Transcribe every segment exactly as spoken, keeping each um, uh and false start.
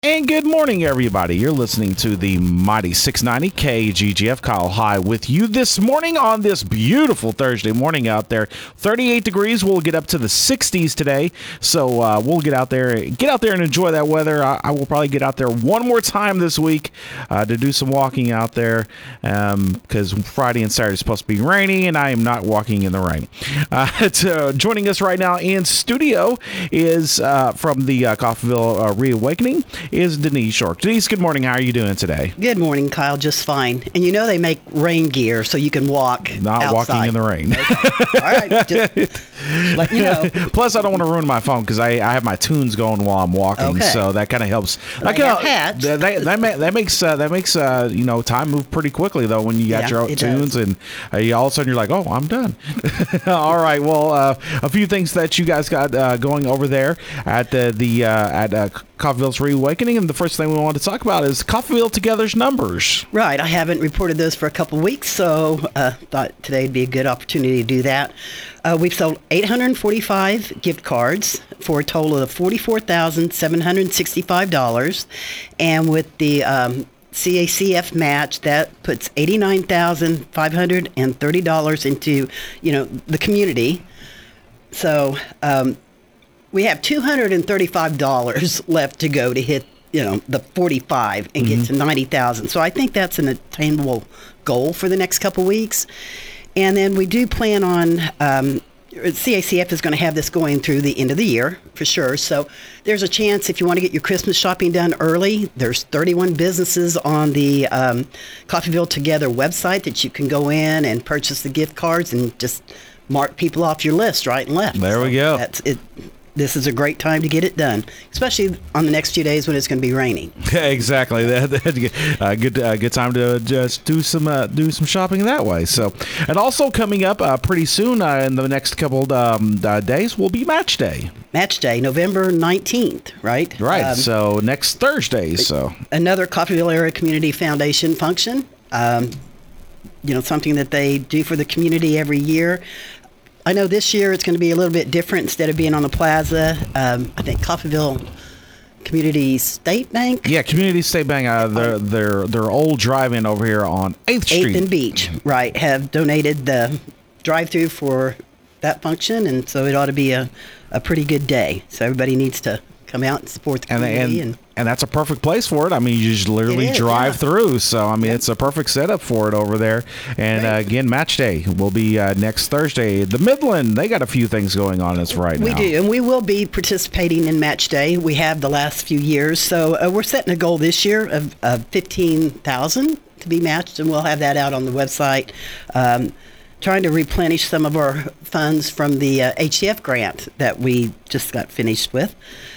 And good morning, everybody. You're listening to the Mighty six ninety K G G F. Kyle High with you this morning on this beautiful Thursday morning out there. thirty-eight degrees. We'll get up to the sixties today. So uh, we'll get out there, get out there and enjoy that weather. I, I will probably get out there one more time this week uh, to do some walking out there because um, Friday and Saturday is supposed to be rainy, and I am not walking in the rain. Uh, to, joining us right now in studio is uh, from the uh, Coffeyville uh, Reawakening. Is Denise Short. Denise, good morning. How are you doing today? Good morning, Kyle. Just fine. And you know they make rain gear so you can walk Not outside. Walking in the rain. Okay. All right. Just let you know. Plus, I don't want to ruin my phone because I, I have my tunes going while I'm walking, Okay. so that kind of helps. Well, that, they kinda, have hats. that, that, that, ma- that makes uh, that makes uh, you know time move pretty quickly though when you got Yeah, your own it tunes does. and uh, you, all of a sudden you're like, oh, I'm done. All right. Well, uh, a few things that you guys got uh, going over there at the the uh, at uh, Coffeyville's Reawakening, and the first thing we want to talk about is Coffeyville Together's numbers. Right. I haven't reported those for a couple of weeks, so uh, thought today would be a good opportunity to do that. Uh, we've sold eight hundred forty-five gift cards for a total of forty-four thousand seven hundred sixty-five dollars. And with the um, C A C F match, that puts eighty-nine thousand five hundred thirty dollars into, you know, the community. So um, we have two hundred thirty-five dollars left to go to hit, you know, the forty-five and Mm-hmm. get to ninety thousand. So I think that's an attainable goal for the next couple weeks. And then we do plan on, um, C A C F is going to have this going through the end of the year for sure. So there's a chance if you want to get your Christmas shopping done early, there's thirty-one businesses on the um, Coffeyville Together website that you can go in and purchase the gift cards and just mark people off your list right and left. There we So go. That's it. This is a great time to get it done, especially on the next few days when it's going to be raining. Exactly. That, that, uh, good uh, good time to just do some uh, do some shopping that way. So, and also coming up uh, pretty soon uh, in the next couple um, uh, days will be Match Day. Match Day, November nineteenth, right? Right. Um, so next Thursday. So another Coffeyville Area Community Foundation function. Um, you know, something that they do for the community every year. I know this year it's going to be a little bit different. Instead of being on the plaza, um, I think Coffeyville Community State Bank. yeah, Community State Bank. Uh, their their their old drive-in over here on eighth Street. eighth and Beach, right, have donated the drive-through for that function, and so it ought to be a, a pretty good day. So everybody needs to come out and support the And, community. and And, and that's a perfect place for it. I mean, you just literally It is, drive yeah. through. So, I mean, it's a perfect setup for it over there. And uh, Right. again, Match Day will be uh, next Thursday. The Midland, they got a few things going on as right we now. do, and we will be participating in Match Day. We have the last few years, so uh, we're setting a goal this year of, of fifteen thousand to be matched, and we'll have that out on the website. Um, trying to replenish some of our funds from the uh, H C F grant that we just got finished with.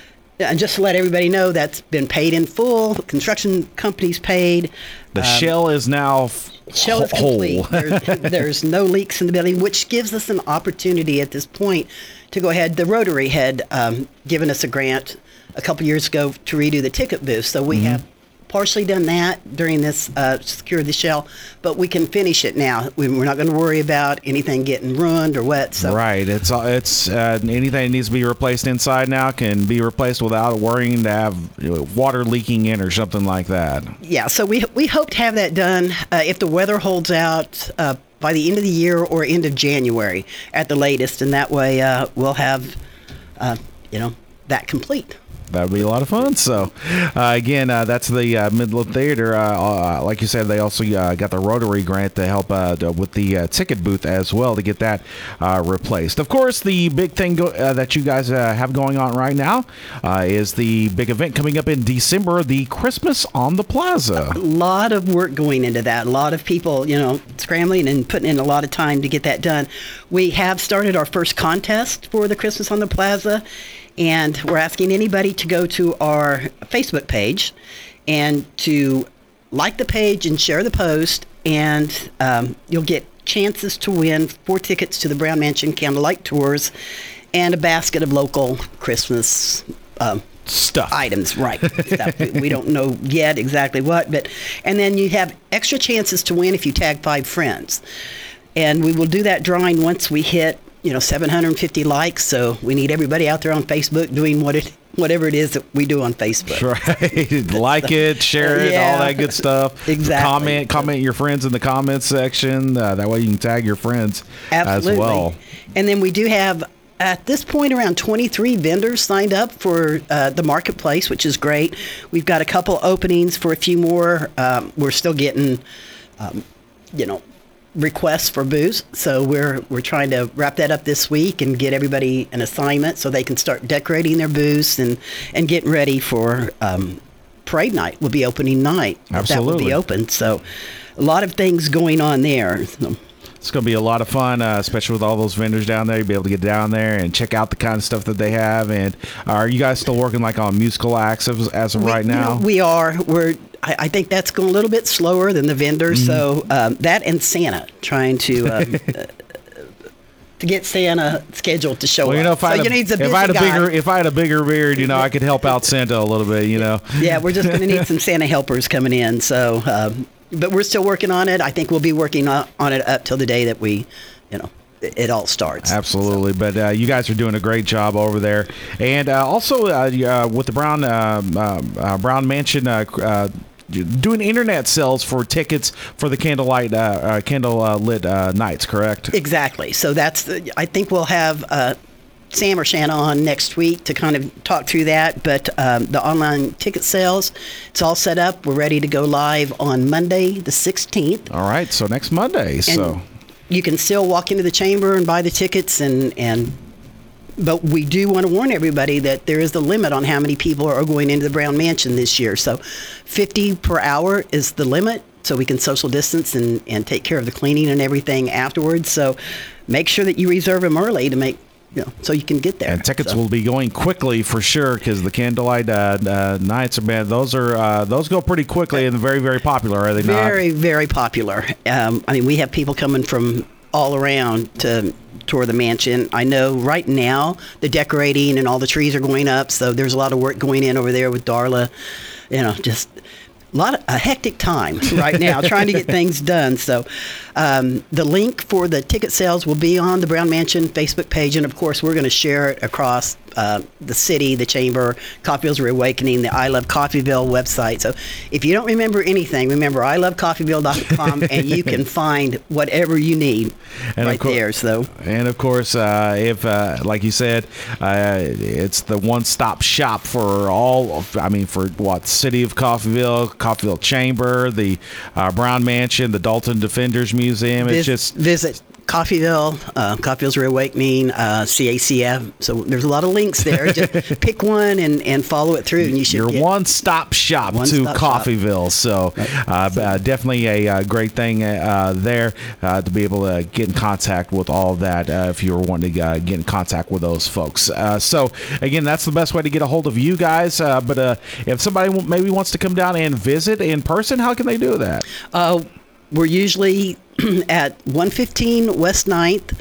And just to let everybody know, that's been paid in full. Construction company's paid. The shell is now f- Shell is whole. complete. There's, there's no leaks in the building, which gives us an opportunity at this point to go ahead. The Rotary had um, given us a grant a couple years ago to redo the ticket booth, so we Mm-hmm. have partially done that during this uh, Secure the Shell, but we can finish it now. We- We're not going to worry about anything getting ruined or wet. So Right. It's uh, it's uh, anything that needs to be replaced inside now can be replaced without worrying to have you know, water leaking in or something like that. yeah, so we we hope to have that done uh, if the weather holds out uh, by the end of the year or end of January at the latest, and that way uh, we'll have uh, you know that complete. That would be a lot of fun. So, uh, again, uh, that's the uh, Midland Theater. Uh, uh, like you said, they also uh, got the Rotary grant to help uh, to, with the uh, ticket booth as well to get that uh, replaced. Of course, the big thing go- uh, that you guys uh, have going on right now uh, is the big event coming up in December, the Christmas on the Plaza. A lot of work going into that. A lot of people, you know, scrambling and putting in a lot of time to get that done. We have started our first contest for the Christmas on the Plaza, and we're asking anybody to go to our Facebook page and to like the page and share the post, and um, you'll get chances to win four tickets to the Brown Mansion Candlelight Tours and a basket of local Christmas um, Stuff. items, right? Stuff. We don't know yet exactly what, but and then you have extra chances to win if you tag five friends, and we will do that drawing once we hit you know, seven hundred fifty likes. So we need everybody out there on Facebook doing what it, whatever it is that we do on Facebook. Right. Like it, share it, Yeah. all that good stuff. Exactly. Comment, comment your friends in the comments section. Uh, that way you can tag your friends Absolutely. as well. And then we do have, at this point, around twenty-three vendors signed up for uh, the marketplace, which is great. We've got a couple openings for a few more. Um, we're still getting, um, you know, requests for booths, so we're we're trying to wrap that up this week and get everybody an assignment so they can start decorating their booths and and getting ready for um, parade night. Will be opening night. Absolutely. That will be open. So a lot of things going on there. So, It's going to be a lot of fun, uh, especially with all those vendors down there. You'll be able to get down there and check out the kind of stuff that they have. And are you guys still working like on musical acts as, as of we, right you know, now? we are. We're. I, I think that's going a little bit slower than the vendors. Mm-hmm. So um, that and Santa trying to. Um, uh, to get Santa scheduled to show Well, you know, up. if I So, had, you know, a, he's a if busy I had a guy. bigger, if I had a bigger beard, you know, I could help out Santa a little bit. You know. Yeah, we're just going to need some Santa helpers coming in. So, um, but we're still working on it. I think we'll be working on, on it up till the day that we, you know, it, it all starts. Absolutely, but uh, you guys are doing a great job over there, and uh, also uh, uh, with the Brown uh, uh, uh, Brown Mansion. Uh, uh, Doing internet sales for tickets for the candlelight, uh, uh, candle uh, lit uh, nights, correct? Exactly. So that's the, I think we'll have uh, Sam or Shanna on next week to kind of talk through that. But um, the online ticket sales, it's all set up. We're ready to go live on Monday, the sixteenth. All right, so next Monday. So You can still walk into the chamber and buy the tickets and and. But we do want to warn everybody that there is a limit on how many people are going into the Brown Mansion this year. So fifty per hour is the limit, so we can social distance and, and take care of the cleaning and everything afterwards. So make sure that you reserve them early to make, you know, so you can get there. and tickets So- will be going quickly for sure because the candlelight uh, uh, nights are man. Those are uh, those go pretty quickly and very very popular, are they not? Very, very popular. Um, I mean, we have people coming from all around to tour the mansion. I know right now the decorating and all the trees are going up, so there's a lot of work going in over there with Darla. You know, just a lot of a hectic time right now trying to get things done. So um, the link for the ticket sales will be on the Brown Mansion Facebook page, and of course we're going to share it across uh, the city, the chamber, Coffeyville's Reawakening, the I Love Coffeyville website. So if you don't remember anything, remember I love coffeyville dot com and you can find whatever you need And of right cour- there. So And of course, uh, if uh, like you said, uh, it's the one-stop shop for all. Of, I mean, for what City of Coffeyville, Coffeyville Chamber, the uh, Brown Mansion, the Dalton Defenders Museum. It's vis- just visit Coffeyville, uh, Coffeyville's Reawakening, uh, C A C F. So there's a lot of links there. Just pick one and, and follow it through, and you should your get one-stop shop to One-stop shop. Coffeyville. So uh, uh, definitely a uh, great thing uh, there uh, to be able to get in contact with all of that uh, if you were wanting to uh, get in contact with those folks. Uh, so again, that's the best way to get a hold of you guys. Uh, but uh, if somebody w- maybe wants to come down and visit in person, how can they do that? Uh, we're usually at one fifteen West ninth.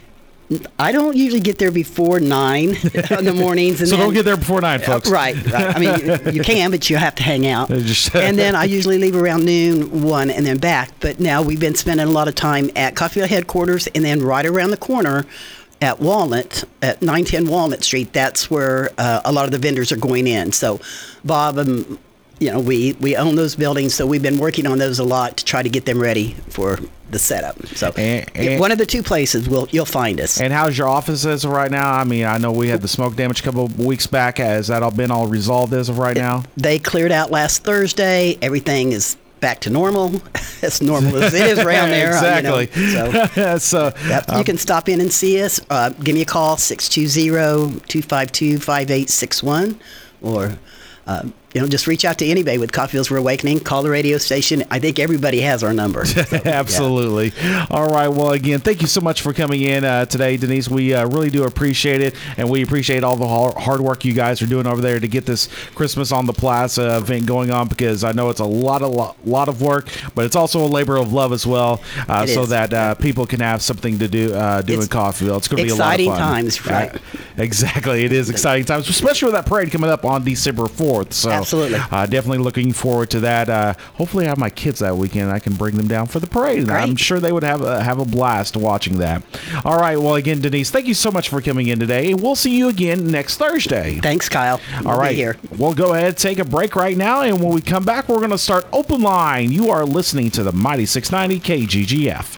I don't usually get there before nine in the mornings. And So then, don't get there before nine, folks. Right, right. I mean, you, you can, but you have to hang out. Just- And then I usually leave around noon, one, and then back. But now we've been spending a lot of time at Coffeyville headquarters, and then right around the corner at Walnut, at nine ten Walnut Street. That's where uh, a lot of the vendors are going in. So Bob and you know, we, we own those buildings, so we've been working on those a lot to try to get them ready for the setup. So And- and- one of the two places, will you'll find us. And how's your office as of right now? I mean, I know we had the smoke damage a couple of weeks back. Has that all been all resolved as of right now? They cleared out last Thursday. Everything is back to normal, as normal as it is around there. Exactly. You know, so so yep, um, you can stop in and see us. Uh, give me a call, six two zero, two five two, five eight six one, or uh, you know, just reach out to anybody with Coffeyville's Reawakening. Call the radio station. I think everybody has our number. So, yeah. Absolutely. All right. Well, again, thank you so much for coming in uh, today, Denise. We uh, really do appreciate it, and we appreciate all the har- hard work you guys are doing over there to get this Christmas on the Plaza event going on, because I know it's a lot of lo- lot of work, but it's also a labor of love as well, uh, It so is. that uh, people can have something to do uh, do It's in Coffeyville. It's going to be a lot of exciting fun. times, right. Uh, exactly. It is exciting times, especially with that parade coming up on December fourth. So Absolutely. Uh, definitely looking forward to that. Uh, hopefully I have my kids that weekend. I can bring them down for the parade. Great. I'm sure they would have a, have a blast watching that. All right. Well, again, Denise, thank you so much for coming in today. We'll see you again next Thursday. Thanks, Kyle. We'll All right. be here. We'll go ahead, take a break right now, and when we come back, we're going to start Open Line. You are listening to the Mighty six ninety K G G F.